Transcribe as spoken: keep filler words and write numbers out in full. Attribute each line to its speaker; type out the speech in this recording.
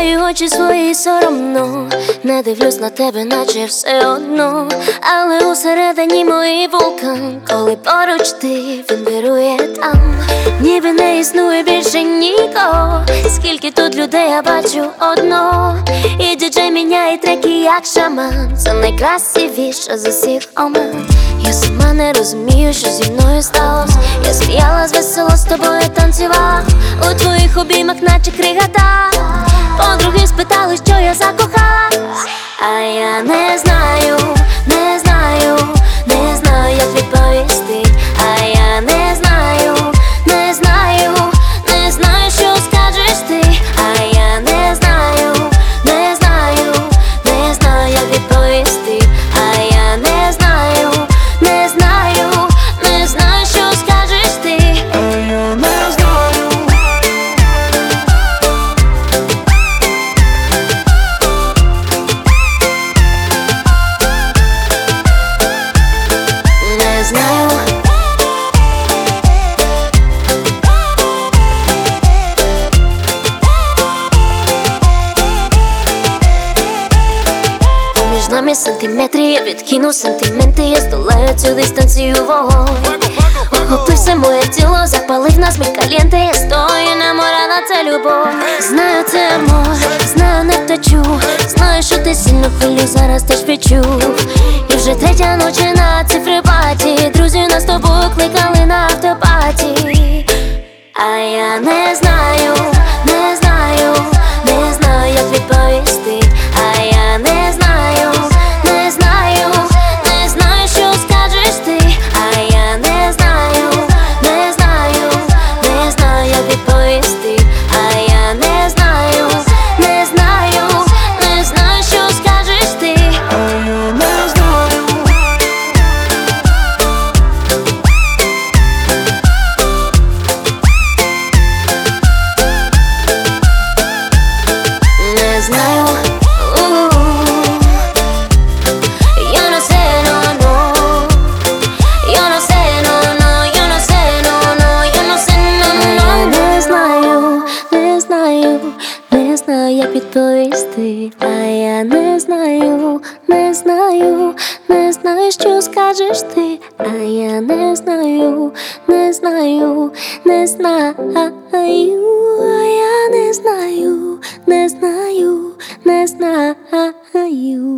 Speaker 1: Ховаю очі свої соромно, не дивлюсь на тебе, наче все одно. Але усередині моїй вулкан, коли поруч ти, він вирує там, ніби не існує більше нікого. Скільки тут людей, я бачу одного. І діджей міняє треки, як шаман. Це найкрасивіше з усіх оман. Я сама не розумію, що зі мною сталося. Я сміялась весело, з тобою танцювала, у твоїх обіймах наче кригота. Подруги спитали, що я закохалась, а я не знаю, не знаю, не знаю, як відповісти. А я не знаю, не знаю, не знаю, що скажеш ти. А я не знаю, не знаю, не знаю, як відповісти. А я не знаю, не знаю, не знаю, що скажеш ти. А я не знаю. Не знаю. Поміж нами сантиметри, я відкину сантименти. Я здолаю цю дистанцію, вогонь охопив все моє тіло, запалив нас ми калєнте. Я стою наморена, це любов. Знаю, це амор, знаю, не втечу. Знаю, що ти сильно хвилю, зараз теж відчув. І вже третя ночі на цифрипаті. Друзі нас з тобою кликали на автопаті. А я не знаю, не знаю, не знаю, як відповісти. А я не знаю, не знаю, не знаю, що скажеш ти. А я не знаю, не знаю, не знаю, як відповісти. А я не знаю, не знаю, не знаю, що скажеш ти. А я не знаю. Не знаю. Yo no sé, no, no. Yo no sé, no, no. Yo no sé, no, no. Yo no sé, no, no. Не знаю, не знаю, не знаю, як відповісти. А я не знаю, не знаю, не знаю, що скажеш ти. А я не знаю, не знаю, не знаю. А я не знаю, не знаю, не знаю.